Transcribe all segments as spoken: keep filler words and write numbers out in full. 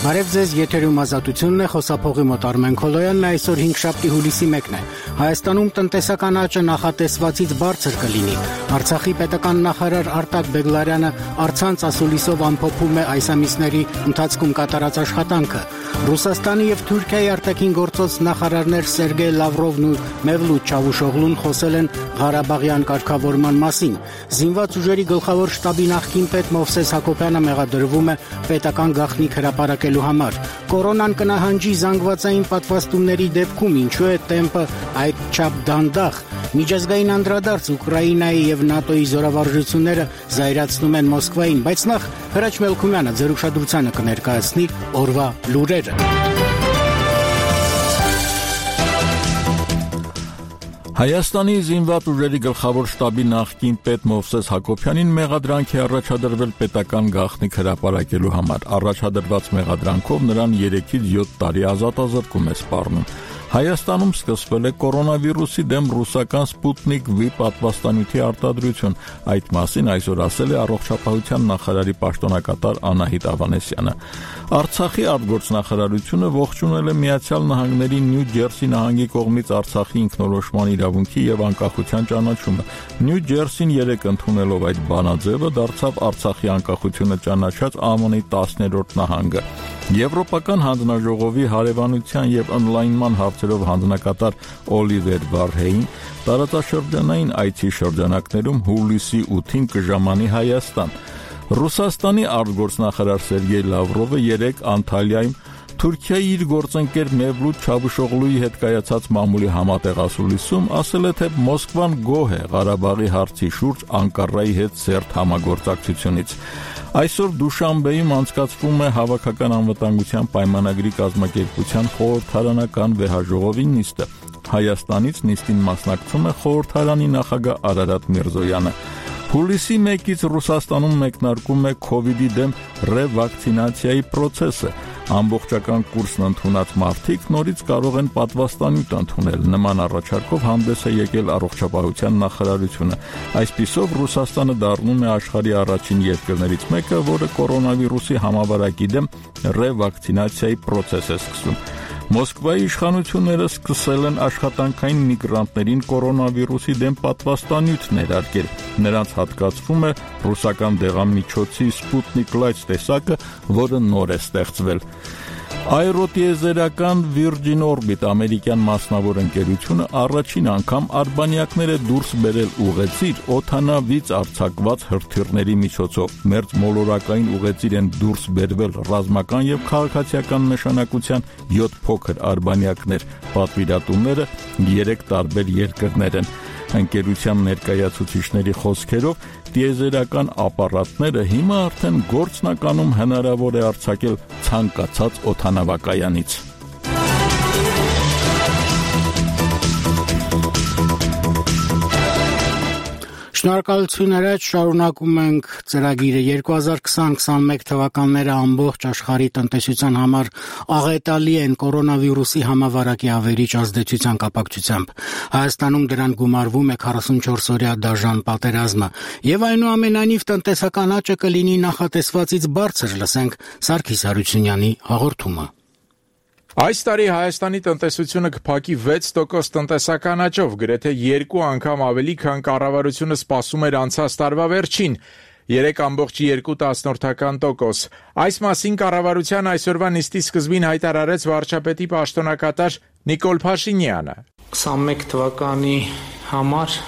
Բարև ձեզ, եթերում ազատությունն է, խոսափողի մոտ Արմեն Քոլոյանն է, այսօր հինգշաբթի հուլիսի մեկն է։ Հայաստանում տնտեսական աճը նախատեսվածից բարձր կլինի։ Արցախի պետական նախարար Արտակ Բեգլարյանը առցանց ասուլիսով ամփոփում է այս ամիսների ընթացքում կատարած աշխատանքը։ Ռուսաստանի եւ Թուրքիայի արտաքին գործոց նախարարներ Սերգեյ Լավրովն ու Մևլութ Չավուշօղլուն խոսել են Ղարաբաղյան կարգավորման մասին։ Զինված ուժերի գլխավոր շտաբի նախկին պետ Մովսես Հակոբյանը մեղադրվում է պետական գաղտնիք հրապարակելու համար։ Կորոնան կնահանջի զանգվածային պատվաստումների դեպքում, ինչու է տեմպը այդչափ դանդաղ։ Միջազգային անդրադարձ Ուկրաինայի եւ ՆԱՏՕ-ի զորավարժությունները զայրացնում են Մոսկվային, բայց նախ Հրաչ Մելքումյանը ձեր ուշադրությանը կներկայացնի օրվա լուրերը։ Հայաստանի զինված ուժերի գլխավոր շտաբի նախկին պետ Մովսես Հակոբյանին մեղադրանք է առաջադրվել պետական գաղտնիք հրապարակելու համար։ Առաջադրված մեղադրանքով նրան երեքից յոթ տարի ազատազրկում է սպառնում։ Հայաստանում սկսվել է կորոնավիրուսի դեմ ռուսական Սպուտնիկ V պատվաստանյութի արտադրություն։ Այդ մասին այսօր ասել է առողջապահության նախարարի պաշտոնակատար Անահիտ Ավանեսյանը։ Արցախի արտգործնախարարությունը ողջունել է Միացյալ Նահանգների Նյու Ջերսի նահանգի կողմից Արցախի ինքնորոշման իրավունքի եւ անկախության ճանաչումը։ Նյու Ջերսին երեկ ընդունելով այդ բանաձևը դարձավ Արցախի անկախությունը ճանաչած ԱՄՆ-ի տասներորդ նահանգը։ Եվրոպական հանձնաժողովի հարևանության եւ օնլայնման հարցերով հանձնակատար Օլիվեր Վարհեին տարածաշրջանային այցի շրջանակներում հուլիսի ութին կժամանի Հայաստան։ Ռուսաստանի արտգործնախարար Սերգեյ Լավրովը երեկ Անտալիայում Թուրքիայի իր գործընկեր Մևլութ Չավուշօղլուի հետ կայացած մամուլի համատեղ ասուլիսում ասել է, թե Մոսկվան գոհ է Ղարաբաղի հարցի շուրջ Անկարայի հետ սերտ համագործակցությունից։ Այսօր Դուշանբեում անցկացվում է Հավաքական անվտանգության պայմանագրի կազմակերպության խորհրդարանական վեհաժողովի նիստը։ Հայաստանից նիստին մասնակցում է խորհրդարանի նախագահ Արարատ Միրզոյանը։ Հուլիսի մեկից Ռուսաստանում մեկնարկում է քովիդի դեմ ռեվակցինացիայի process-ը։ Ամբողջական կուրսն ընդունած մարդիկ նորից կարող են պատվաստանյութ ընդունել։ Նման առաջարկով հանդես է եկել առողջապահության նախարարությունը։ Այսպիսով Ռուսաստանը դառնում է աշխարհի առաջին երկրներից մեկը, որը կորոնավիրուսի համավարակի դեմ ռեվակցինացիայի process է սկսում։ Մոսկվայի իշխանությունները սկսել են աշխատանքային միգրանտներին կորոնավիրուսի դեմ պատվաստանյութ ներարկել։ Նրանց հատկացվում է ռուսական դեղամիջոցի Sputnik Light տեսակը, որը նոր է ստեղծվել։ Աերոտիեզերական Virgin Orbit ամերիկյան մասնավոր ընկերությունը առաջին անգամ արբանյակներ է դուրս բերել ուղեծիր օդանավից արձակված հրթիռների միջոցով։ Մերձ մոլորակային ուղեծիր են դուրս բերվել ռազմական եւ քաղաքացիական նշանակության յոթ փոքր արբանյակներ։ Պատվիրատուները երեք տարբեր երկրներ են։ Ընկերության ներկայացուցիչների խոսքերով տիեզերական ապարատները հիմա արդեն գործնականում հնարավոր է արձակել ցանկացած օդանավակայանից։ Շնորհակալություն Հրաչ, շարունակում ենք ծրագիրը։ երկու հազար քսան քսանմեկ թվականները ամբողջ աշխարհի տնտեսության համար աղետալի են կորոնավիրուսի համավարակի ավերիչ ազդեցության կապակցությամբ։ Հայաստանում դրան գումարվում է քառասունչորս օրյա դաժան պատերազմը, եւ այնուամենայնիվ տնտեսական աճը կլինի նախատեսվածից բարձր, լսենք Սարգիս Հարությունյանի հաղորդումը։ Այս տարի Հայաստանի տնտեսությունը կփակի վեց տոկոս տնտեսական աճով, գրեթե երկու անգամ ավելի, քան կառավարությունը սպասում էր անցած տարվա վերջին՝ երեք կόμma երկու տոկոս։ Այս մասին կառավարության այսօրվա նիստի սկզբին հայտարարեց վարչապետի պաշտոնակատար Նիկոլ Փաշինյանը։ քսանմեկ թվականի համար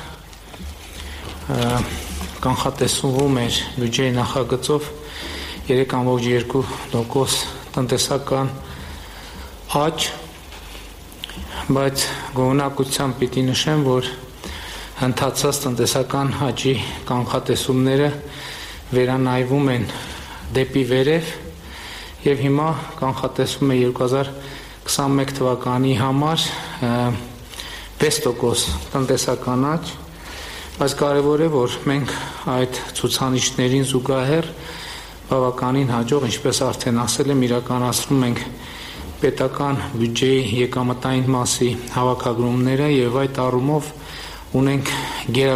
կանխատեսվում էր բյուջեի նախագծով երեք կόμma երկու տոկոս տնտեսական աճ, բայց գոհունակությամբ պիտի նշեմ, որ ընթացած տնտեսական աճի կանխատեսումները վերանայվում են դեպի վերև եւ հիմա կանխատեսվում է երկու հազար քսանմեկ թվականի համար վեց տոկոս տնտեսական աճ, բայց կարևոր է, որ մենք այդ ցուցանիշներին զուգահեռ բավականին հաջող, ինչպես արդեն ասել եմ, իրականացնում ենք պետական բյուջեի եկամտային մասի հավաքագրումները եւ այդ առումով ունենք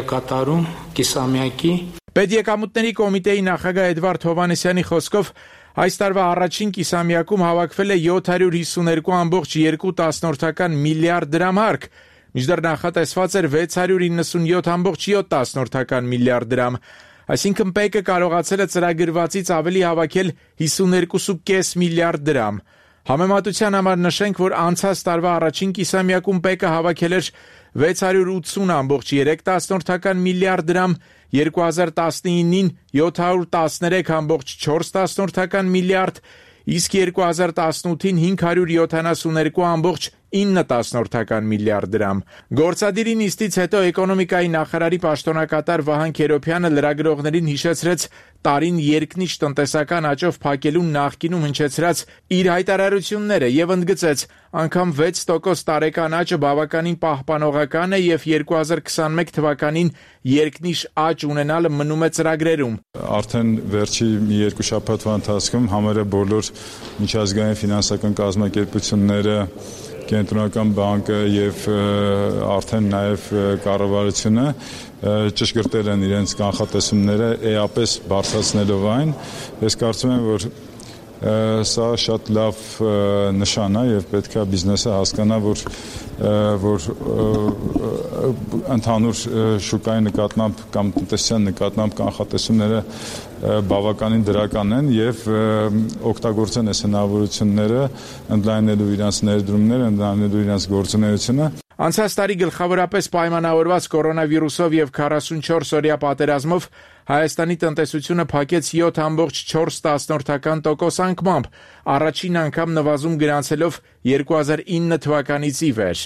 գերակատարում կիսամյակի Պետեկամուտների կոմիտեի նախագահ Էդվարդ Հովհաննիսյանի խոսքով Այս տարվա առաջին կիսամյակում հավաքվել է յոթ հարյուր հիսուներկու կόμμα երկու միլիարդ դրամ հարկ, մինչդեռ նախատեսված էր վեց հարյուր իննսունյոթ կόμma յոթ միլիարդ դրամ։ Այսինքն ՊԵԿ-ը կարողացել է ծրագրվածից ավելի հավաքել հիսուներկու կόμμα պենս միլիարդ դրամ։ Համեմատության համար նշենք, որ անցած տարվա առաջին կիսամյակում ՊԵԿ-ը հավաքել էր վեց հարյուր ութսուն կόμma երեք միլիարդ դրամ, երկու հազար տասնինին յոթ հարյուր տասներեք կόμma չորս միլիարդ, իսկ երկու հազար տասնութին հինգ հարյուր յոթանասուներկու կόμma ինը միլիարդ դրամ։ Գործադիրի նիստից հետո էկոնոմիկայի նախարարի պաշտոնակատար Վահան Քերոբյանը լրագրողներին հիշեցրեց տարին երկնիշ տնտեսական աճով փակելուն նախկինում հնչեցրած իր հայտարարությունները եւ ընդգծեց, անգամ վեց տոկոս տարեկան աճը բավականին պահպանողական է եւ երկու հազար քսանմեկ թվականին երկնիշ աճ ունենալը մնում է ծրագրերում։ Արդեն վերջի մի երկու շաբաթվա ընթացքում համարը բոլոր միջազգային ֆինանսական կազմակերպությունները, Կենտրոնական բանկը եւ արդեն նաեւ կառավարությունը ճշգրտել են իրենց կանխատեսումները էապես բարձրացնելով այն։ Ես կարծում եմ, որ սա շատ լավ նշան է եւ պետք է բիզնեսը հասկանա, որ որ ընդհանուր շուկայի նկատմամբ կամ տնտեսության նկատմամբ կանխատեսումները բավականին դրական են եւ օգտագործեն այս հնարավորությունները ընդլայնելու իրենց ներդրումները, ընդլայնելու իրենց գործունեությունը։ Անցած տարի գլխավորապես պայմանավորված կորոնավիրուսով եւ քառասունչորս օրյա պատերազմով Հայաստանի տնտեսությունը փակեց յոթ կόμma չորս տոկոս անկմամբ, առաջին անգամ նվազում գրանցելով երկու հազար ինը թվականից ի վեր։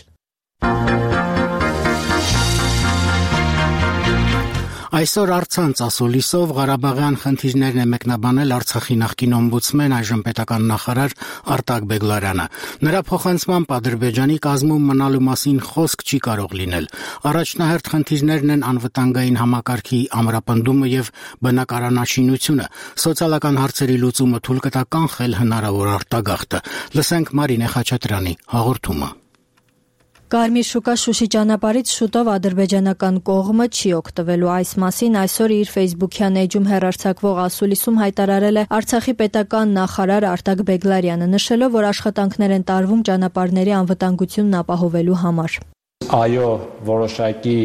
Այսօր առցանց ասուլիսով Ղարաբաղյան խնդիրներն է մեկնաբանել Արցախի նախկին օմբուդսմեն, այժմ պետական նախարար Արտակ Բեգլարյանը։ Նրա փոխանցմամբ Ադրբեջանի կազմում մնալու մասին խոսք չի կարող լինել։ Առաջնահերթ խնդիրներն են անվտանգային համակարգի ամրապնդումը եւ բնակարանաշինությունը, սոցիալական հարցերի լուծումը թույլ կտա կանխել հնարավոր արտագաղթը։ Լսենք Մարինե Խաչատրյանի հաղորդումը։ Կարմիր շուկա Շուշի ճանապարհից շուտով ադրբեջանական կողմը չի օգտվելու։ Այս մասին այսօր իր Facebook-յան էջում հեռարձակվող ասուլիսում հայտարարել է Արցախի պետական նախարար Արտակ Բեգլարյանը, նշելով, որ աշխատանքներ են տարվում ճանապարհների անվտանգությունն ապահովելու համար։ Այո, որոշակի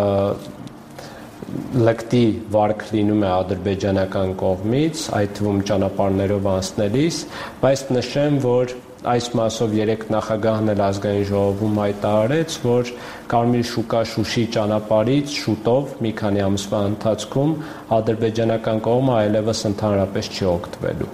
լկտի վարկ լինում է ադրբեջանական կողմից, այդ թվում ճանապարհներով անցնելիս, բայց նշեմ, որ այս մասով երեք նախագահն էլ ազգային ժողովում հայտարարեց, որ Կարմիր շուկա Շուշի ճանապարհից շուտով մի քանի ամսվա ընթացքում ադրբեջանական կողմը այլևս ընդհանրապես չի օգտվելու։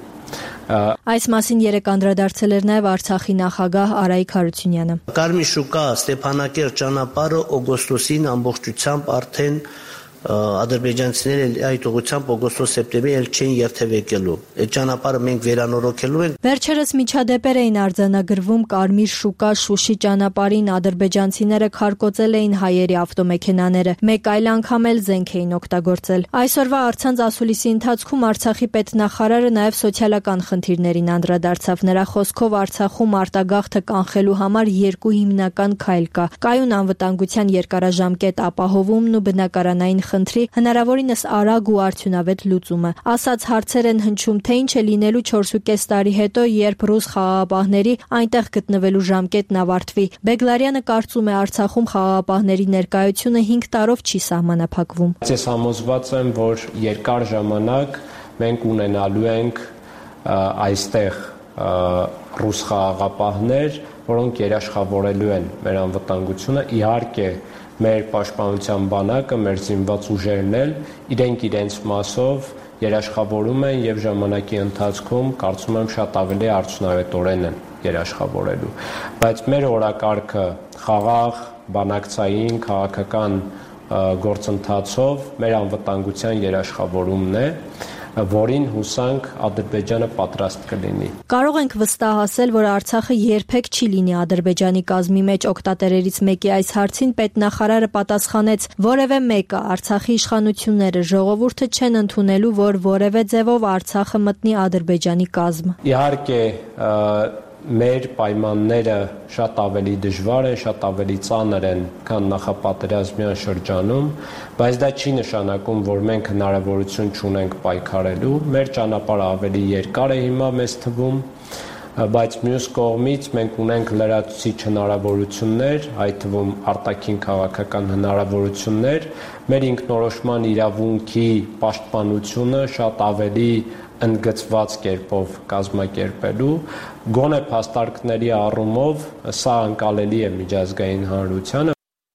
Այս մասին երեկ անդրադարձել էր նաև Արցախի նախագահ Արայիկ Հարությունյանը։ Կարմիր շուկա Ստեփանակերտ ճանապարհը օգոստոսին ամբողջությամբ արդեն ադրբեջանցիները այդ ուղղությամբ օգոստոս-սեպտեմբեր էլ չեն երթևեկելու։ Այդ ճանապարհը մենք վերանորոգելու ենք։ Վերջերս միջադեպեր էին արձանագրվում Կարմիր շուկա Շուշի ճանապարհին, ադրբեջանցիները քարկոծել էին հայերի ավտոմեքենաները, մեկ այլ անգամ էլ զենք էին օգտագործել։ Այսօրվա առցանց ասուլիսի ընթացքում Արցախի պետնախարարը նաև սոցիալական խնդիրներին անդրադարձավ։ Նրա խոսքով Արցախում արտագաղթը կանխելու համար երկու հիմնական քայլ կա՝ կայուն անվտանգության երկարաժամկետ ապահովումն ու բնակարանային խնդրի հնարավորինս արագ ու արդյունավետ լուծումը։ Ասած հարցեր են հնչում, թե ինչ է լինելու չորսուկես տարի հետո, երբ ռուս խաղաղապահների այնտեղ գտնվելու ժամկետն ավարտվի։ Բեգլարյանը կարծում է, Արցախում խաղաղապահների ներկայությունը հինգ տարով չի սահմանափակվում։ Ես համոզված եմ, որ երկար ժամանակ մենք ունենալու ենք այստեղ ռուս խաղաղապահներ, որոնք երաշխավորելու են մեր անվտանգությունը, իհարկե մեր պաշտպանության բանակը, մեր զինված ուժերն էլ իրենք իրենց մասով երաշխավորում են եւ ժամանակի ընթացքում կարծում եմ շատ ավելի արդյունավետորեն են երաշխավորելու։ Բայց մեր օրակարգը խաղաղ, բանակցային, քաղաքական գործընթացով մեր անվտանգության երաշխավորումն է, որին հուսանք Ադրբեջանը պատրաստ կլինի։ Կարող ենք վստահ ասել, որ Արցախը երբեք չի լինի Ադրբեջանի կազմի մեջ։ Օգտատերերից մեկի այս հարցին պետնախարարը պատասխանեց. որևէ մեկը Արցախի իշխանությունները, ժողովուրդը չեն ընդունելու, որ որևէ ձևով Արցախը մտնի Ադրբեջանի կազմ։ Իհարկե մեր պայմանները շատ ավելի դժվար են, շատ ավելի ծանր են, քան նախապատերազմյան շրջանում, բայց դա չի նշանակում, որ մենք հնարավորություն չունենք պայքարելու։ Մեր ճանապարհը ավելի երկար է հիմա մեզ թվում, բայց մյուս կողմից մենք ունենք լրացուցիչ հնարավորություններ, այդ թվում արտաքին քաղաքական հնարավորություններ, մեր ինքնորոշման իրավունքի պաշտպանությունը շատ ավելի ընդգծված կերպով կազմակերպելու, գոնե փաստարկների առումով սա անկալելի է միջազգային հանրությանը։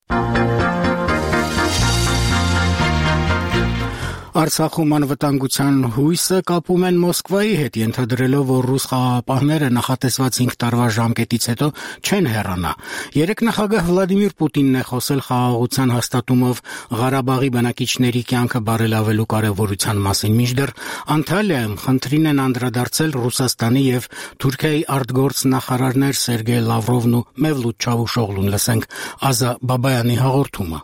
Արցախում անվտանգության հույսը կապում են Մոսկվայի հետ, ենթադրելով, որ ռուս խաղաղապահները նախատեսված հինգ տարվա ժամկետից հետո չեն հեռանա։ Երեկ նախագահ Վլադիմիր Պուտինն է խոսել խաղաղության հաստատումով Ղարաբաղի բնակիչների կյանքը բարելավելու կարևորության մասին, մինչդեռ Անտալիայում խնդրին են անդրադարձել Ռուսաստանի եւ Թուրքիայի արտգործ նախարարներ Սերգեյ Լավրովն ու Մևլութ Չավուշօղլուն։ Լսենք Ազա Բաբայանի հաղորդումը։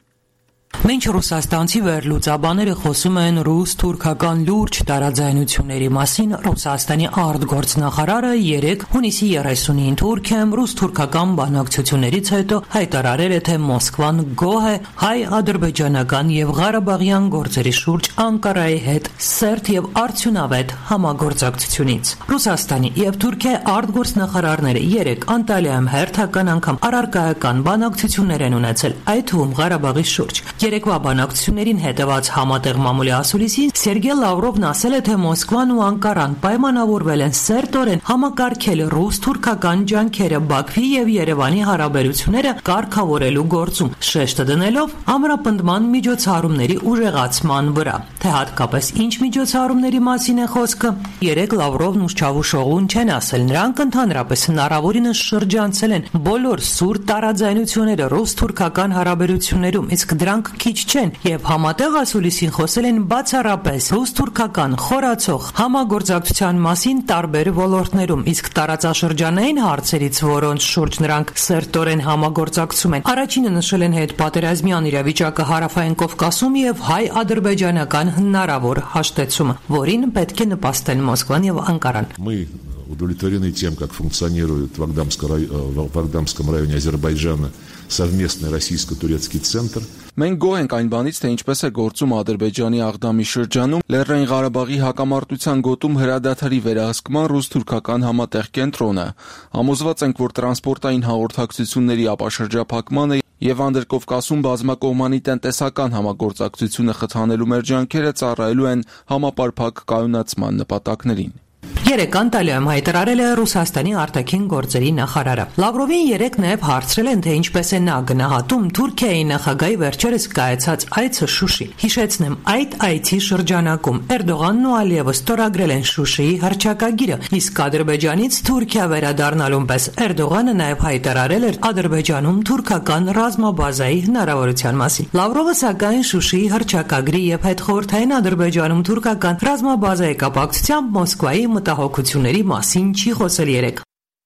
Մինչ ռուսաստանցի վերլուծաբաները խոսում են ռուս-թուրքական լուրջ տարաձայնությունների մասին, Ռուսաստանի արտգործնախարարը երեկ հունիսի երեսունին Թուրքիայում ռուս-թուրքական բանակցություններից հետո հայտարարել է, թե Մոսկվան գոհ է հայ-ադրբեջանական եւ ղարաբաղյան գործերի շուրջ Անկարայի հետ սերտ եւ արդյունավետ համագործակցությունից։ Ռուսաստանի եւ Թուրքիայի արտգործնախարարները երեկ Անտալիայում հերթական անգամ առարկայական բանակցություններ են ունեցել, այդ թվում Ղարաբաղի շուրջ։ Երեկվա բանակցություններին հետևած համատեղ մամուլի ասուլիսին Սերգեյ Լավրովն ասել է, թե Մոսկվան ու Անկարան պայմանավորվել են սերտորեն համակարգել ռուս-թուրքական ջանքերը Բաքվի եւ Երևանի հարաբերությունները կարգավորելու գործում, շեշտը դնելով ամրապնդման միջոցառումների ուժեղացման վրա։ Թե հատկապես ինչ միջոցառումների մասին է խոսքը, երեք Լավրովն ու Չավուշօղլուն չեն ասել, նրանք ընդհանրապես հնարավորինս շրջանցել են բոլոր սուր տարաձայնությունները ռուս-թուրքական հարաբերություններում, իսկ դրանք քիչ չեն եւ համատեղ ասուլիսին խոսել են բացառապես ռուս-թուրքական խորացող համագործակցության մասին տարբեր ոլորտներում, իսկ տարածաշրջանային հարցերից, որոնց շուրջ նրանք սերտորեն համագործակցում են, առաջինը նշել են հետպատերազմյան իրավիճակը Հարավային Կովկասում եւ հայ-ադրբեջանական հնարավոր հաշտեցումը, որին պետք է նպաստեն Մոսկվան եւ Անկարան։ Удовлетворены тем, как функционирует в Агдамском районе Азербайджана совместный российско-турецкий центр. Մենք գոհ ենք այն բանից, թե ինչպես է գործում Ադրբեջանի Աղդամի շրջանում Լեռնային Ղարաբաղի հակամարտության գոտում հրադադարի վերահսկման ռուս-թուրքական համատեղ կենտրոնը։ Համոզված ենք, որ տրանսպորտային հաղորդակցությունների ապաշրջափակմանը եւ Անդրկովկասում բազմակողմանի տնտեսական համագործակցությունը խթանելու մեր ջանքերը ծառայելու են համապարփակ կայունացման նպատակներին։ Երեկ Անտալիայում հայտարարել է Ռուսաստանի արտաքին գործերի նախարարը։ Լավրովին երեկ նաև հարցրել են, թե ինչպես է նա գնահատում Թուրքիայի նախագահի վերջերս կայացած այցը Շուշի։ Հիշեցնեմ, այդ այցի շրջանակում Էրդողանն ու Ալիևը ստորագրել են Շուշիի հռչակագիրը, իսկ Ադրբեջանից Թուրքիա վերադառնալուն պես Էրդողանը նաև հայտարարել էր Ադրբեջանում թուրքական ռազմաբազայի հնարավորության մասին։ Լավրովը սակայն Շուշիի հռչակագրի եւ հետխորհրդային Ադրբեջանում թուրքական ռազմաբազայի կապակցությամբ Մոսկվայի մտահոգությունների մասին չի խոսել երեկ։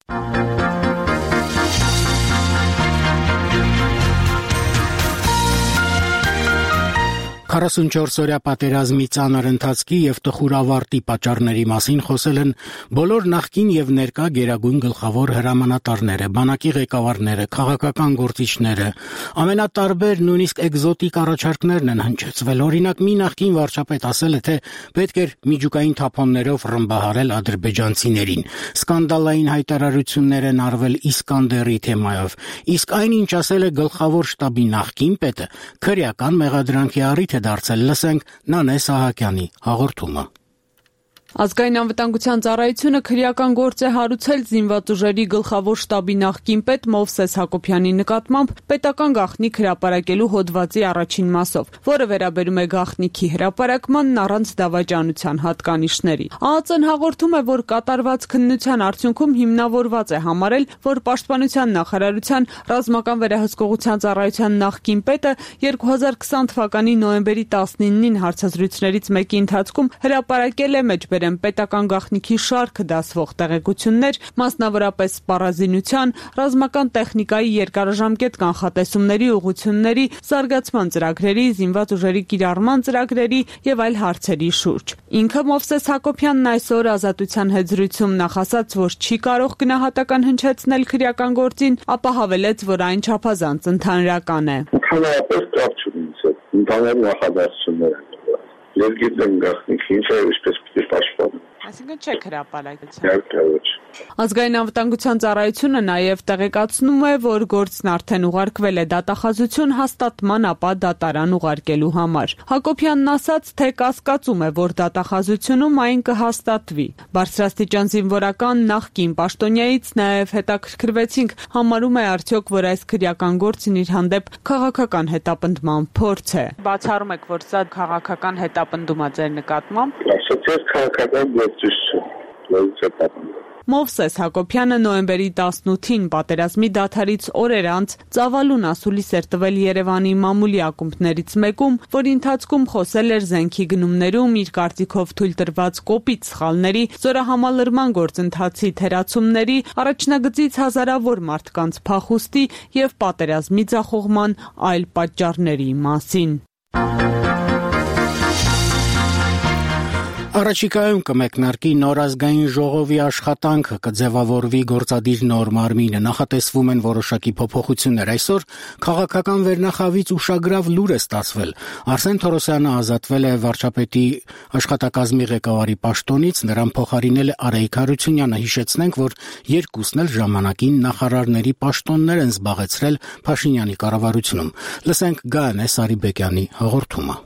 քառասունչորս-օրյա պատերազմի ծանր ընթացքի եւ տխուր ավարտի պատճառների մասին խոսել են բոլոր նախկին եւ ներկա գերագույն գլխավոր հրամանատարները, բանակի ղեկավարները, քաղաքական գործիչները, ամենատարբեր, նույնիսկ էկզոտիկ առաջարկներն են հնչեցվել։ Օրինակ, մի նախկին վարչապետ ասել է, թե պետք էր միջուկային թափոններով ռմբահարել ադրբեջանցիներին։ Սկանդալային հայտարարություններ են արվել Իսկանդերի թեմայով, իսկ այն, ինչ ասել է գլխավոր շտաբի նախկին պետը, քրեական մեղադրանքի առիթ է դարձել։ Լսենք Նանե Սահակյանի հաղորդումը։ Ազգային անվտանգության ծառայությունը քրեական գործ է հարուցել զինված ուժերի գլխավոր շտաբի նախկին պետ Մովսես Հակոբյանի նկատմամբ պետական գաղտնիք հրապարակելու հոդվածի առաջին մասով, որը վերաբերում է գաղտնիքի հրապարակմանն առանց դավաճանության հատկանիշների։ ԱԱԾ-ն հաղորդում է, որ կատարված քննության արդյունքում հիմնավորված է համարել, որ Պաշտպանության նախարարության ռազմական վերահսկողության ծառայության նախկին պետը երկու հազար քսան թվականի նոյեմբերի տասնինին հարցազրույցներից մեկի ընթացքում հրապարակել է մեջբերեմ են պետական գաղտնիքի շարքը դասվող տեղեկություններ, մասնավորապես սպառազինության, ռազմական տեխնիկայի երկարաժամկետ կանխատեսումների ուղղությունների, զարգացման ծրագրերի, զինված ուժերի կիրառման ծրագրերի եւ այլ հարցերի շուրջ։ Ինքը Մովսես Հակոբյանն այսօր Ազատության հետ զրույցում նախասած, որ չի կարող գնահատական հնչեցնել քրեական գործին, ապա հավելեց, որ այն չափազանց ընդհանրական է։ Ընդհանրապես կապ չունի ինձ հետ, ընդհանուր նախադասություններ են։ Ես գիտեմ գաղտնիքը ինչ է, ինչպես պիտի պաշտպանեմ։ Այսինքն չեք հրապարակեցել։ Ազգային անվտանգության ծառայությունը նաև տեղեկացնում է, որ գործն արդեն ուղարկվել է դատախազություն հաստատման, ապա դատարան ուղարկելու համար։ Հակոբյանն ասաց, թե կասկածում է, որ դատախազությունում այն կհաստատվի։ Բարձրաստիճան զինվորական նախկին պաշտոնյայից նաև հետաքրքրվեցինք, համարում է արդյոք, որ այս քրեական գործն իր հանդեպ քաղաքական հետապնդման փորձ է։ Բացառում եք, որ սա քաղաքական հետապնդում է ձեր նկատմամբ։ Ասացիաց քաղաքական գործիչ չէ։ Մովսես Հակոբյանը նոյեմբերի տասնութին պատերազմի դադարից օրեր անց ծավալուն ասուլիս էր տվել Երևանի մամուլի ակումբներից մեկում, որի ընթացքում խոսել էր զենքի գնումներում իր կարծիքով թույլ տրված կոպիտ սխալների, զորահամալրման գործընթացի թերացումների, առաջնագծից հազարավոր մարդկանց փախուստի եւ պատերազմի ձախողման այլ պատճառների մասին։ Առաջիկայում կմեկնարկի նոր ազգային ժողովի աշխատանքը, կձևավորվի գործադիր նոր մարմինը, նախատեսվում են որոշակի փոփոխություններ։ Այսօր քաղաքական վերնախավից ուշագրավ լուր է ստացվել։ Արսեն Թորոսյանը ազատվել է վարչապետի աշխատակազմի ղեկավարի պաշտոնից, նրան փոխարինել է Արայիկ Հարությունյանը։ Հիշեցնենք, որ երկուսն էլ ժամանակին նախարարների պաշտոններ են զբաղեցրել Փաշինյանի կառավարությունում։ Լսենք Գայանե Սարիբեկյանի հաղորդումը։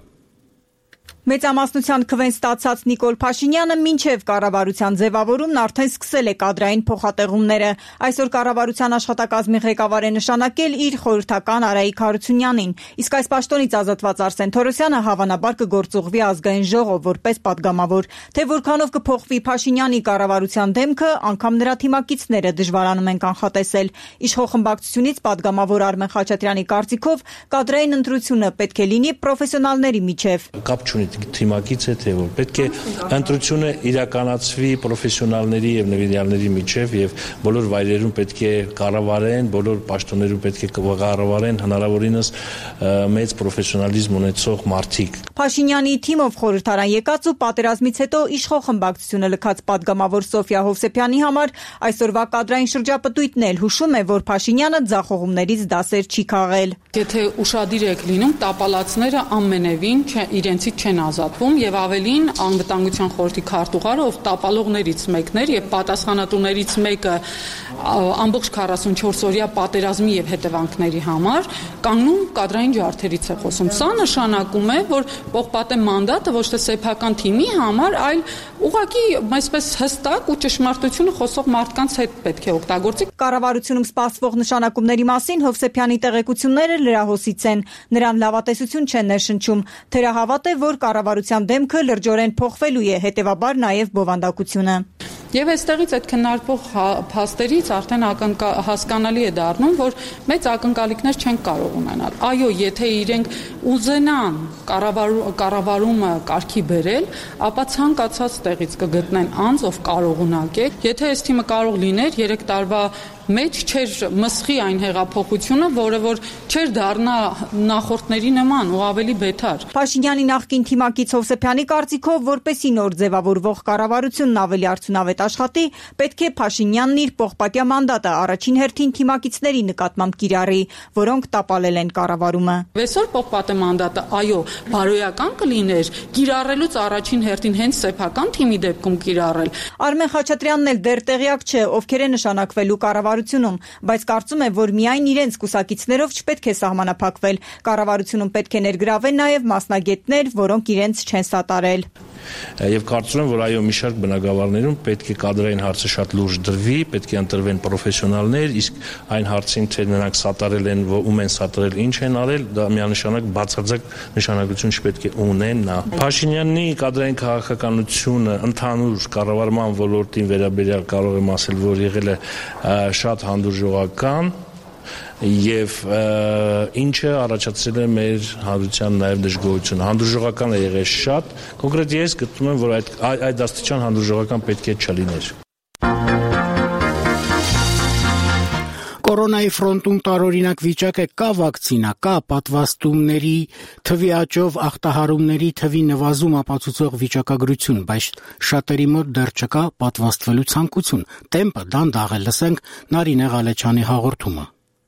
Մեծամասնության քվեն ստացած Նիկոլ Փաշինյանը մինչև կառավարության ձևավորումն արդեն սկսել է կադրային փոխատեղումները։ Այսօր կառավարության աշխատակազմի ղեկավար է նշանակել իր խորհրդական Արայիկ Հարությունյանին, իսկ այս պաշտոնից ազատված Արսեն Թորոսյանը հավանաբար կգործուղվի ազգային ժողով որպես падգամավոր։ Թե որքանով կփոխվի Փաշինյանի կառավարության դեմքը, անգամ նրա թիմակիցները դժվարանում են կանխատեսել։ Իշխող խմբակցությունից падգամավոր Արմեն Խաչատրյանի կարծիքով կադրային ընտրությունը պետք է լինի պրոֆեսիոնալների միջև։ Կապ չունի թիմակից է, թե որ պետք է ընտրությունը իրականացվի պրոֆեսիոնալների եւ նվիրյալների միջև եւ բոլոր վայրերում պետք է կառավարեն, բոլոր պաշտոններում պետք է կառավարեն հնարավորինս մեծ պրոֆեսիոնալիզմ ունեցող մարդիկ։ Փաշինյանի թիմով խորհրդարան եկած ու պատերազմից հետո իշխող խմբակցությունը լքած падգամավոր Սոֆիա Հովսեփյանի համար այսօրվա կադրային շրջապտույտն էլ հուշում է, որ Փաշինյանը ձախողումներից դասեր չի քաղել։ Եթե ուշադիր եք լինում, տապալածները ամենևին իրենցից չեն ազատվում եւ ավելին անվտանգության խորհրդի քարտուղարը, ով տապալողներից մեկն էր եւ պատասխանատուներից մեկը ամբողջ քառասունչորս օրյա պատերազմի եւ հետևանքների համար կանգնում կադրային ջարդերից է խոսում։ Սա նշանակում է, որ պողպատե մանդատը ոչ թե սեփական թիմի համար, այլ ուղղակի այսպես հստակ ու ճշմարտությունը խոսող մարդկանց հետ պետք է օգտագործի։ Կառավարությունում սպասվող նշանակումների մասին Հովսեփյանի տեղեկությունները լրահոսից են։ Նրան լավատեսություն չեն ներշնչում։ Թերահավատ է, որ կառավարության դեմքը լրջորեն փոխվելու է, հետևաբար նաև բովանդակությունը։ Եվ այստեղից այդ քննարկվող փաստերից արդեն հասկանալի է դառնում, որ մեծ ակնկալիքներ չեն կարող ունենալ։ Այո, եթե իրենք ուզենան կառավարումը կարգի բերել, ապա ցանկացած տեղից կգտնեն անձ, ով կարողունակ է։ Եթե այս թիմը կարող լիներ երեք տարվա մեջ չէր մսխի այն հեղափոխությունը, որը որ չէր դառնա նախորդների նման ու ավելի բետար։ Փաշինյանի նախկին թիմակից Հովսեփյանի կարծիքով, որպեսի նոր ձևավորվող կառավարությունն ավելի արդյունավետ աշխատի, պետք է Փաշինյանն իր պողպատյա մանդատը առաջին հերթին թիմակիցների նկատմամբ կիրառի, որոնք տապալել են կառավարումը։ Այսօր պողպատե մանդատը, այո, բարոյական կլիներ, կիրառելուց առաջին հերթին հենց սեփական թիմի դեպքում կիրառել։ Արմեն Խաչատրյանն էլ դեռ տեղյակ չէ, ովքեր են նշանակվելու կառավարությունում, բայց կարծում է, որ միայն իրենց կուսակիցներով չպետք է սահմանափակվել։ Կառավարությունում պետք է ներգրավեն նաև մասնագետներ, որոնք իրենց չեն սատարել։ Եվ կարծում եմ, որ այո, մի շարք բնակավարներում պետք է կադրային հարցը շատ լուրջ դրվի, պետք է ընտրվեն պրոֆեսիոնալներ, իսկ այն հարցին, թե նրանք սատարել են, ում են սատարել, ինչ են արել, դա միանշանակ բացարձակ նշանակություն չպետք է ունեն նա։ Փաշինյանի կադրային քաղաքականությունը ընդհանուր կառավարման ոլորտին վերաբերյալ կարող եմ ասել, որ եղել է շատ հանդուրժողական, եւ ինչը առաջացրել է մեր հանրության նաեւ դժգոհություն։ Հանդուրժողական է եղել շատ, կոնկրետ ես գտնում եմ, որ այդ այդ աստիճան հանդուրժողական պետք է չլիներ։ Կորոնայի ֆրոնտում տարօրինակ վիճակ է, կա վակցինա, կա պատվաստումների թվի աճով ախտահարումների թվի նվազում ապացուցող վիճակագրություն, բայց շատերի մոտ դեռ չկա պատվաստվելու ցանկություն։ Տեմպը դանդաղ է, լսենք Նարինե Ղալեչյանի հաղորդումը։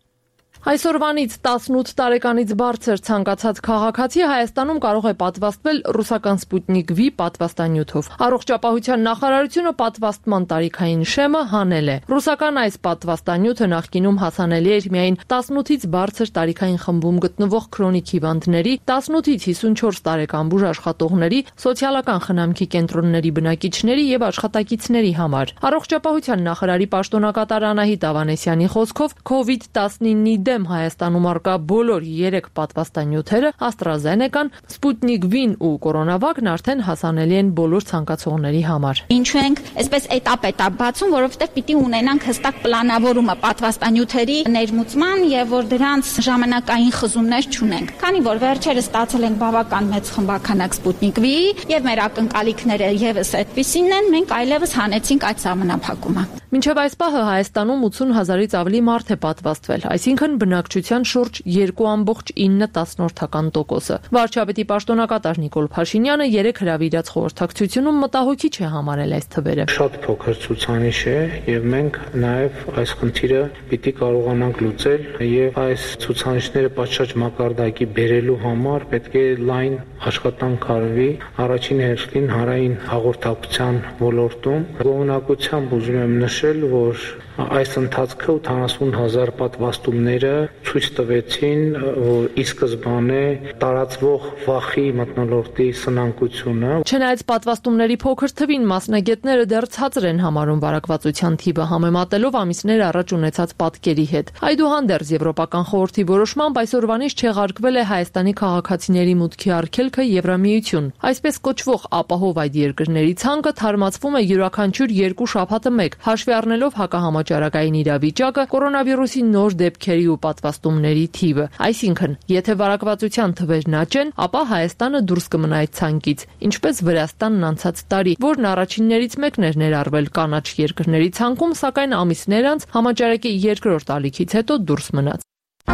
Այսօրվանից տասնութ տարեկանից բարձր ցանկացած քաղաքացի Հայաստանում կարող է պատվաստվել ռուսական Սպուտնիկ V պատվաստանյութով։ Առողջապահության նախարարությունը պատվաստման տարիքային շեմը հանել է։ Ռուսական այս պատվաստանյութը նախկինում հասանելի էր միայն տասնութից բարձր տարիքային խմբում գտնվող քրոնիկ հիվանդների, տասնութից հիսունչորս տարեկան բուժ աշխատողների, սոցիալական խնամքի կենտրոնների բնակիչների եւ աշխատակիցների համար։ Առողջապահության նախարարի պաշտոնակատար Անահիտ Ավանեսյանի խոսքով քովիդ տասնինի դեմ Հայաստանում արկա բոլոր երեք պատվաստանյութերը AstraZeneca-ն, Sputnik V-ն ու կորոնավակն արդեն հասանելի են բոլոր ցանկացողների համար։ Ինչու ենք այսպես էտապ-էտապ բացում, որովհետև պիտի ունենանք հստակ պլանավորումը պատվաստանյութերի ներմուծման եւ որ դրանց ժամանակային խզումներ չունենք։ Քանի որ վերջերս ստացել ենք բավական մեծ խմբականակ Sputnik V եւ մեր ակնկալիքները եւս այդպիսին են, մենք այլևս հանեցինք այդ սահմանափակումը։ Մինչև այս պահը Հայաստանում ութուն հազարից ավելի մարդ է պատվաստվել, այսինքն բնակչության շուրջ երկու կόμμα ինը տոկոսը։ Վարչապետի պաշտոնակատար Նիկոլ Փաշինյանը երեք հրավիրած խորհրդակցությունում մտահոգիչ է համարել այս թվերը։ Շատ փոքր ցուցանիշ է եւ մենք նաեւ այս խնդիրը պիտի կարողանանք լուծել եւ այս ցուցանիշները պատշաճ մակարդակի բերելու համար պետք է լայն աշխատանք արվի առաջին հերթին հանրային հաղորդակցության ոլորտում։ Գոհունակությամբ ուզում եմ նշել, որ այս ընթացքը ութանասուն հազար պատվաստումները ցույց տվեցին, որ ի սկզբանե տարածվող վախի մթնոլորտի սնանկությունը։ Չնայած պատվաստումների փոքր թվին, մասնագետները դեռ ցածր են համարում վարակվածության թիվը համեմատելով ամիսներ առաջ ունեցած պատկերի հետ։ Այդուհանդերձ Եվրոպական խորհրդի որոշմամբ այսօրվանից չեղարկվել է Հայաստանի քաղաքացիների մուտքի արգելքը Եվրամիություն։ Այսպես կոչվող ապահով այդ երկրների ցանկը թարմացվում է յուրաքանչյուր երկու շաբաթը մեկ, հաշվի առնելով հակահամաճարակային իրավիճակը, կորոնավիրուսի նոր դեպքերի ու պատվաստումների թիվը։ Այսինքն, եթե վարակվածության թվերն աճեն, ապա Հայաստանը դուրս կմնա այդ ցանկից, ինչպես Վրաստանն անցած տարի, որն առաջիններից մեկն էր ներառվել կանաչ երկրների ցանկում, սակայն ամիսներ անց համաճարակի երկրորդ ալիքից հետո դուրս մնաց։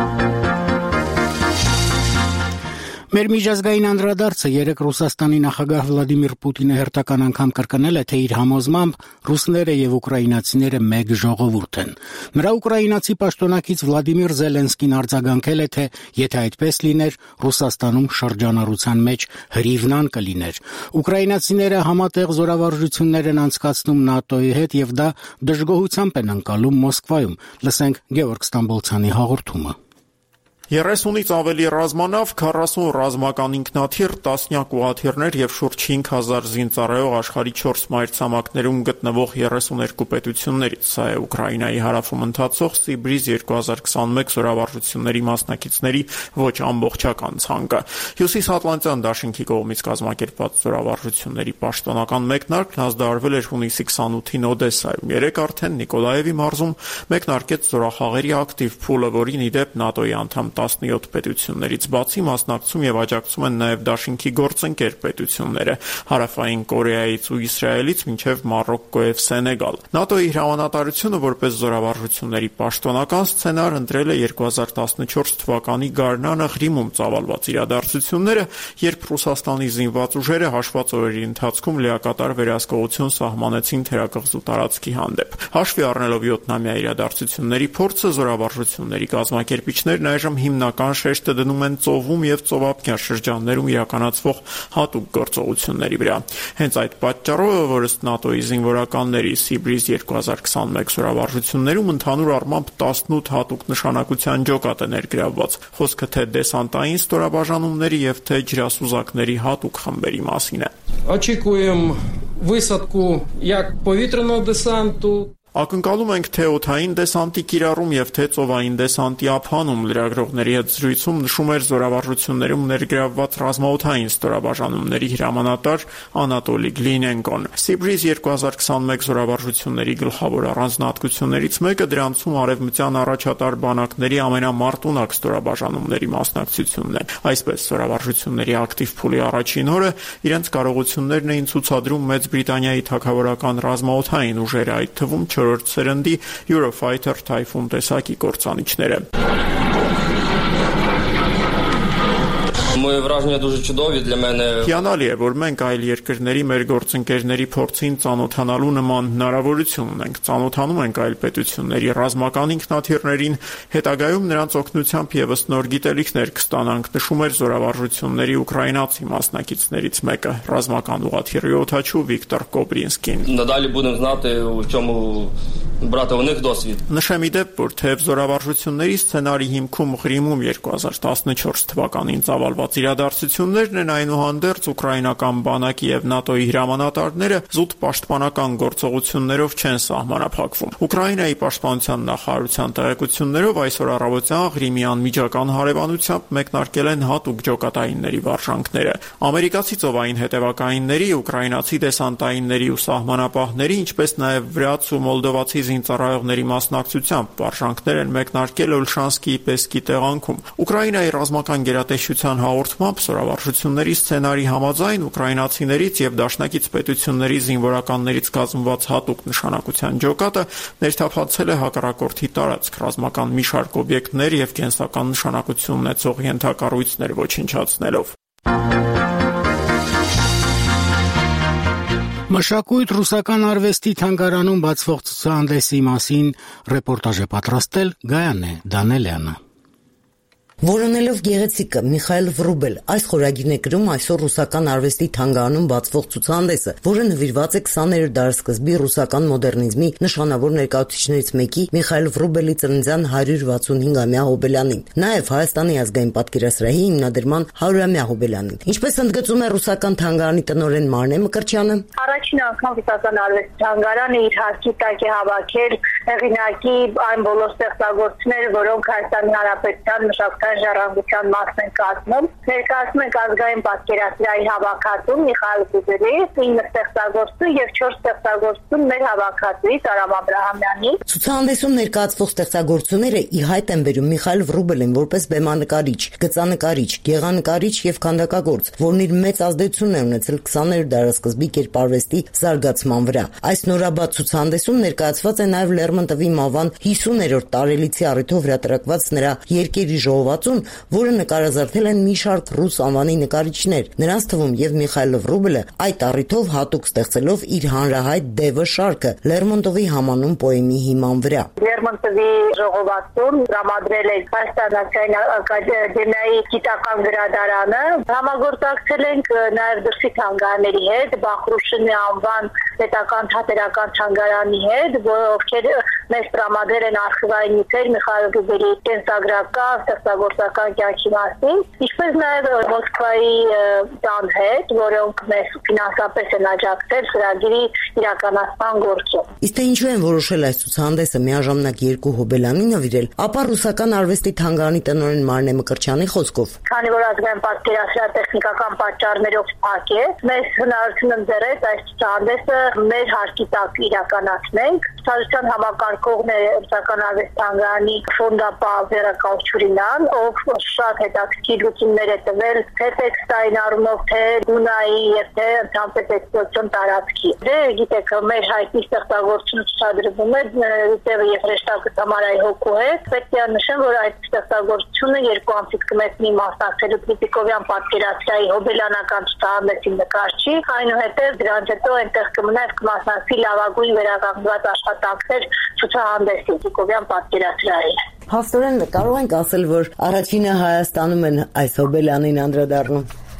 Մեր միջազգային անդրադարձը երեք Ռուսաստանի նախագահ Վլադիմիր Պուտինը հերթական անգամ կրկնել է, թե իր համոզմամբ ռուսները եւ ուկրաինացիները մեկ ժողովուրդ են։ Նրա ուկրաինացի պաշտոնակից Վլադիմիր Զելենսկին արձագանքել է, թե եթե այդպես լիներ, Ռուսաստանում շրջանառության մեջ հրիվնան կլիներ։ Ուկրաինացիները համատեղ զորավարժություններ են անցկացնում ՆԱՏՕ-ի հետ եւ դա դժգոհությամբ են ընկալում Մոսկվայում։ Լսենք Գեորգ Ստամբոլցյանի հաղորդումը։ երեսունից ավելի ռազմանավ, քառասուն ռազմական ինքնաթիռ, տասնյակ ուղաթիռներ եւ շուրջ հինգ հազար զինծառայող աշխարհի չորս մայրցամաքներում գտնվող երեսուներկու պետություններից։ Սա է Ուկրաինայի հարավում ընթացող Սիբրիզ երկու հազար քսանմեկ զորավարժությունների մասնակիցների ոչ ամբողջական ցանկը։ Հյուսիսատլանտյան դաշինքի կողմից կազմակերպված զորավարժությունների պաշտոնական մեկնարկն ազդարվել էր հունիսի քսանութին Օդեսայում։ Երեք արդեն Նիկոլաևի մարզում մեկնարկեց զորախաղերի ակտիվ փուլը, որին ի դեպ ՆԱՏՕ-ի անդամ տասնյոթ պետություններից բացի մասնակցում եւ աջակցում են նաեւ դաշինքի գործընկեր պետությունները Հարավային Կորեայից ու Իսրայելից մինչեւ Մարոկկո եւ Սենեգալ։ ՆԱՏՕ-ի հրամանատարությունը որպես զորավարժությունների պաշտոնական սցենար ընտրել է երկու հազար տասնչորս թվականի գարնանը Ղրիմում ծավալված իրադարձությունները, երբ Ռուսաստանի զինված ուժերը հաշված օրերի ընթացքում լիակատար վերահսկողություն սահմանեցին թերակղզու տարածքի հանդեպ։ Հաշվի առնելով յոթնամյա իրադարձությունների փորձը, զորավարժությունների կազմակերպիչներն այժմ հիմնական շեշտը դնում են ծովում եւ ծովափնյա շրջաններում իրականացվող հատուկ գործողությունների վրա։ Հենց այդ պատճառով է, որ ըստ ՆԱՏՕ-ի զինվորականների Սիբրիզ երկու հազար քսանմեկ զորավարժություններում ընդհանուր առմամբ տասնութ հատուկ նշանակության ջոկատ է ներգրավված։ Խոսքը թե դեսանտային ստորաբաժանումների եւ թե ջրասուզակների հատուկ խմբերի մասին է։ Очікуємо висадку як повітряного десанту. Ակնկալում ենք թե օդային դեսանտի կիրառում եւ թե ծովային դեսանտի ափանում լրագրողների հետ զրույցում նշում էր զորավարժություններում ներգրավված ռազմաօդային ստորաբաժանումների հրամանատար Անատոլի Գլինենկոն։ Սիբրիզ երկու հազար քսանմեկ զորավարժությունների գլխավոր առանձնահատկություններից մեկը դրանցում արևմտյան առաջատար բանակների ամենամարտունակ ստորաբաժանումների մասնակցությունն է։ Այսպես զորավարժությունների ակտիվ փուլի առաջին օրը իրենց կարողություններն էին ցուցադրում Մեծ Բրիտանիայի թագավորական ռազմաօդային ուժերը, այդ թվում չորրորդ սերնդի Eurofighter Typhoon տեսակի կործանիչները։ Моє враження дуже чудові для мене. Հիանալի է, որ մենք այլ երկրների մեր գործընկերների փորձին ծանոթանալու նման հնարավորություն ունենք։ Ծանոթանում ենք այլ պետությունների ռազմական ինքնաթիռներին, հետագայում նրանց օգնությամբ եւս նոր գիտելիքներ կստանանք, նշում էր զորավարժությունների ուկրաինացի մասնակիցներից մեկը, ռազմական ուղղաթիռի օդաչու Վիկտոր Կոբրինսկին։ Надалі будемо знати, у чому брати у них досвід. Նշեմ ի դեպ, որ թեև զորավարժությունների սցենարի հիմքում Ղրիմում երկու հազար տասնչորս թվականին ծավալված իրադարձություններն են, այնուհանդերձ ուկրաինական բանակի եւ ՆԱՏՕ-ի հրամանատարները զուտ պաշտպանական գործողություններով չեն սահմանափակվում։ Ուկրաինայի պաշտպանության նախարարության տեղեկություններով այսօր առավոտյան Ղրիմի անմիջական հարևանությամբ մեկնարկել են հատուկ ջոկատայինների վարժանքները։ Ամերիկացի ծովային հետևակայինների, ուկրաինացի դեսանտայինների ու սահմանապահների, ինչպես նաեւ վրաց ու մոլդովացի զինծառայողների մասնակցությամբ վարժանքներ են մեկնարկել Օլշանսկիի Պեսկի տեղանքում։ Ուկրաինայի ռազմական գերատեսչության հաղորդմամբ զորավարժությունների սցենարի համաձայն ուկրաինացիներից եւ դաշնակից պետությունների զինվորականներից կազմված հատուկ նշանակության ջոկատը ներթափանցել է հակառակորդի տարածք, ռազմական մի շարք օբյեկտներ եւ կենսական նշանակություն ունեցող ենթակառույցներ ոչնչացնելով։ Մշակույթ ռուսական արվեստի թանգարանում բացվող ցուցահանդեսի մասին ռեպորտաժ է պատրաստել Գայանե Դանելյանը։ Որոնելով գեղեցիկը Միխայել Վրուբել այս խորագիրն է գրում այսօր ռուսական արվեստի թանգարանում բացվող ցուցահանդեսը, որը նվիրված է քսաներորդ դարաշրջանի ռուսական մոդեռնիզմի նշանավոր ներկայացուցիչներից մեկի Միխայել Վրուբելի ծննդյան հարյուր վաթսունհինգամյա հոբելյանին, նաև Հայաստանի ազգային պատկերասրահի հիմնադրման հարյուրամյա հոբելյանին։ Ինչպես ընդգծում է ռուսական թանգարանի տնօրեն Մարնե Մկրտչյանը, առաջին անգամ ռուսական արվեստի թանգարանը իր հարկի տակ է հավաքել հեղինակի այն բոլոր ստեղծագործությունները, որոնք Հայաստանի Հանրապետության մշակութային ժառանգության մասն են կազմում։ Ներկայացնում ենք ազգային պատկերասրահի հավաքածուն Միխայել Վրուբելի, ինը ստեղծագործություն եւ չորս ստեղծագործություն մեր հավաքածուից Արամ Աբրահամյանի։ Ցուցահանդեսում ներկայացվող ստեղծագործությունները ի հայտ են բերում Միխայել Վրուբելին որպես բեմանկարիչ, գծանկարիչ, գեղանկարիչ եւ քանդակագործ, որն իր մեծ ազդեցությունն է ունեցել քսաներորդ դարաշրջանի կերպարվեստի զարգացման վրա։ Այս նորաբաց ցուցահանդեսում ներկայացված է նաեւ Լերմոնտովի Մավան հիսուներորդ տարելիցի առիթով հրատարակված նրա երկերի ժողովածուն, որը նկարազարդել են մի շարք ռուս անվանի նկարիչներ, նրանց թվում եւ Միխայել Վրուբելը, այդ առիթով հատուկ ստեղծելով իր հանրահայտ Դևը շարքը Լերմոնտովի համանուն պոեմի հիման վրա։ Լերմոնտովի ժողովածուն դրամադրել է Հայաստանյան ակադեմիայի գիտական գրադարանը, համագործակցել ենք նաեւ դրսի թանգարանների հետ, Բախրուշինի անվան պետական թատերական թանգարանի հետ, ովքեր մեզ տրամադրել են արխիվային նյութեր Միխայել Վրուբելի կենսագրական, ստեղծագործական կյանքի մասին, ինչպես նաև Մոսկվայի տան հետ, որոնք մեզ ֆինանսապես են աջակցել ծրագրի իրականացման գործում։ Իսկ թե ինչու են որոշել այս ցուցահանդեսը միաժամանակ երկու հոբելյանի նվիրել, ապա ռուսական արվեստի թանգարանի տնօրեն Մարնե Մկրտչյանի խոսքով։ Քանի որ ազգային պատկերասրահը տեխնիկական պատճառներով փակ է, մեզ հնարավորություն ընձեռեց այս ցուցահանդեսը մեր հարկի տակ իրականացնենք։ Ցուցադրության համակարգողն է ռուսական արվեստի թանգարանի ֆոնդապահ Վերա Կալչուրինան, ով շատ հետաքրքիր լուծումներ է տվել թե տեքստային առումով, թե Դունայի եւ թե ընդհանրապես էքսպոզիցիոն տարածքի։ Դե գիտեք, մեր հայտնի ստեղծագործությունը ցուցադրվում է Տևը եւ Հրեշտակը Սամարայի հոգու հետ։ Պետք է նշեմ, որ այդ ստեղծագործությունը երկու ամսից կմեծնի մասնակցելու Պրիտիկովյան պատկերասրահի հոբելյանական ցուցահանդեսի նկարչի, այնուհետև դրանից հետո այնտեղ կմնա եւ կմասնակցի լավագույն վերականգնված աշխատանքներ ցուցահանդեսի Պրիտիկովյան պատկերասրահի։ Փաստորեն կարող ենք ասել, որ առաջինը Հայաստանում են այս հոբելյանին անդրադառնում։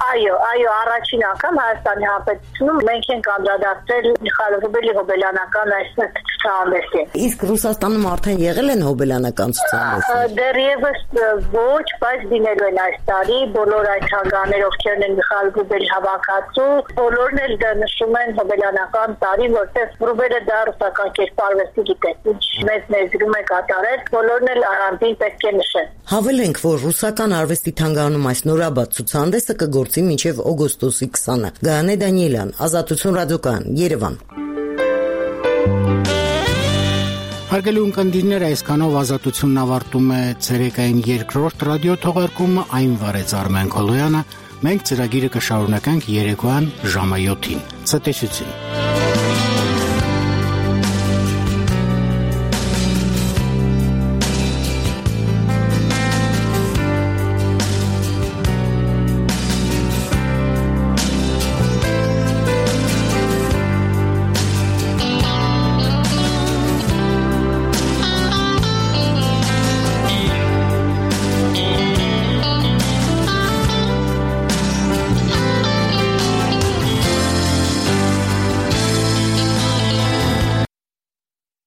Այո, այո, առաջին անգամ Հայաստանի Հանրապետությունում մենք ենք անդրադարձել Միխայիլ Հոբելի հոբելյանական այս ցուցահանդեսին։ Իսկ Ռուսաստանում արդեն եղել են հոբելյանական ցուցահանդեսներ։ Դեռևս ոչ, բայց դինելու են այս տարի բոլոր այդ հանգաներ, ովքեր են Միխայիլ Հոբելի հավաքածու, բոլորն էլ նշում են հոբելյանական տարի, որտեղ Հոբելը դա ռուսական կերպարվեստի գիտեց, մեծ ներդրում է կատարել, բոլորն էլ առանձին պետք է նշեն։ Հավելենք, որ ռուսական արվեստի թանգարանում այս նորաբաց ցուցահանդեսը կգործի մինչև օգոստոսի քսանը։ Գայանե Դանիելյան, Ազատություն ռադիոկայան, Երևան։ Հարգելի ունկնդիրներ, այսքանով Ազատությունն ավարտում է ցերեկային երկրորդ ռադիոթողարկումը, այն վարեց Արմեն Քոլոյանը։ Մենք ծրագիրը կշարունակենք երեկոյան ժամը յոթին։ Ցտեսություն։